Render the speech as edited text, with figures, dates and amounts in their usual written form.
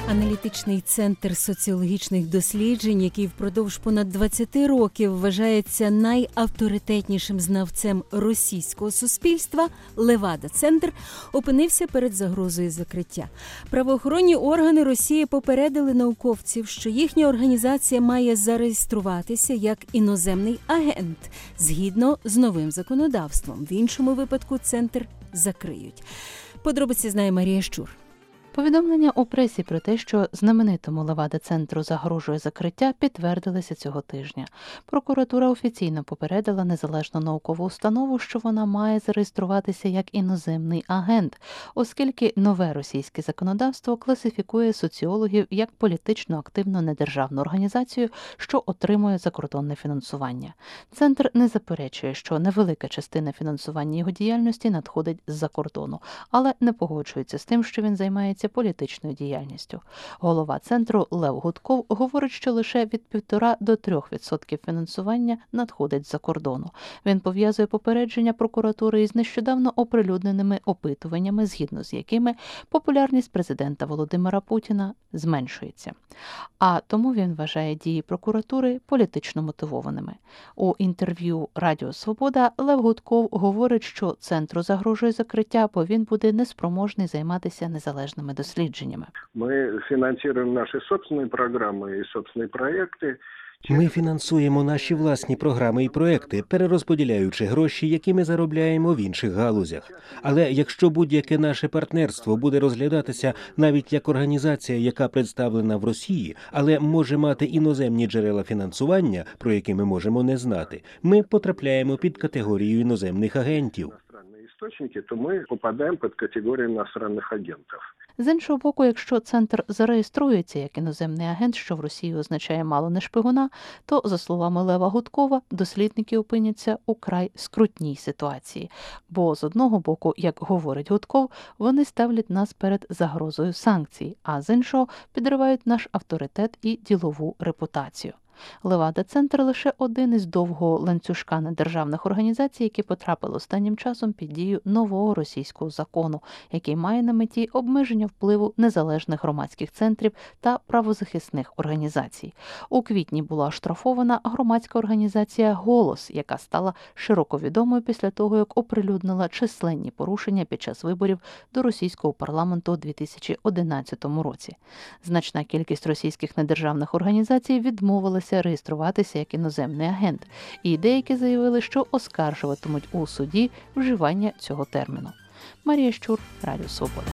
Аналітичний центр соціологічних досліджень, який впродовж понад 20 років вважається найавторитетнішим знавцем російського суспільства, Левада-центр, опинився перед загрозою закриття. Правоохоронні органи Росії попередили науковців, що їхня організація має зареєструватися як іноземний агент, згідно з новим законодавством. В іншому випадку центр закриють. Подробиці знає Марія Щур. Повідомлення у пресі про те, що знаменитому Левада-центру загрожує закриття, підтвердилися цього тижня. Прокуратура офіційно попередила незалежну наукову установу, що вона має зареєструватися як іноземний агент, оскільки нове російське законодавство класифікує соціологів як політично активну недержавну організацію, що отримує закордонне фінансування. Центр не заперечує, що невелика частина фінансування його діяльності надходить з-за кордону, але не погоджується з тим, що він займається політичною діяльністю. Голова центру Лев Гудков говорить, що лише від 1,5 до 3% фінансування надходить з-за кордону. Він пов'язує попередження прокуратури із нещодавно оприлюдненими опитуваннями, згідно з якими популярність президента Володимира Путіна зменшується. А тому він вважає дії прокуратури політично мотивованими. У інтерв'ю Радіо Свобода Лев Гудков говорить, що центру загрожує закриття, бо він буде неспроможний займатися незалежними дослідженнями. Ми фінансуємо наші собственні програми і собственні проекти. Ми фінансуємо наші власні програми і проекти, перерозподіляючи гроші, які ми заробляємо в інших галузях. Але якщо будь-яке наше партнерство буде розглядатися навіть як організація, яка представлена в Росії, але може мати іноземні джерела фінансування, про які ми можемо не знати, ми потрапляємо під категорію іноземних агентів. То ми попадаємо під категорію іностранних агентів. З іншого боку, якщо центр зареєструється як іноземний агент, що в Росії означає мало не шпигуна, то, за словами Лева Гудкова, дослідники опиняться у край скрутній ситуації. Бо, з одного боку, як говорить Гудков, вони ставлять нас перед загрозою санкцій, а з іншого підривають наш авторитет і ділову репутацію. Левада-центр – лише один із довгого ланцюжка недержавних організацій, які потрапили останнім часом під дію нового російського закону, який має на меті обмеження впливу незалежних громадських центрів та правозахисних організацій. У квітні була оштрафована громадська організація «Голос», яка стала широко відомою після того, як оприлюднила численні порушення під час виборів до російського парламенту у 2011 році. Значна кількість російських недержавних організацій відмовилася реєструватися як іноземний агент, і деякі заявили, що оскаржуватимуть у суді вживання цього терміну. Марія Щур, Радіо Свобода.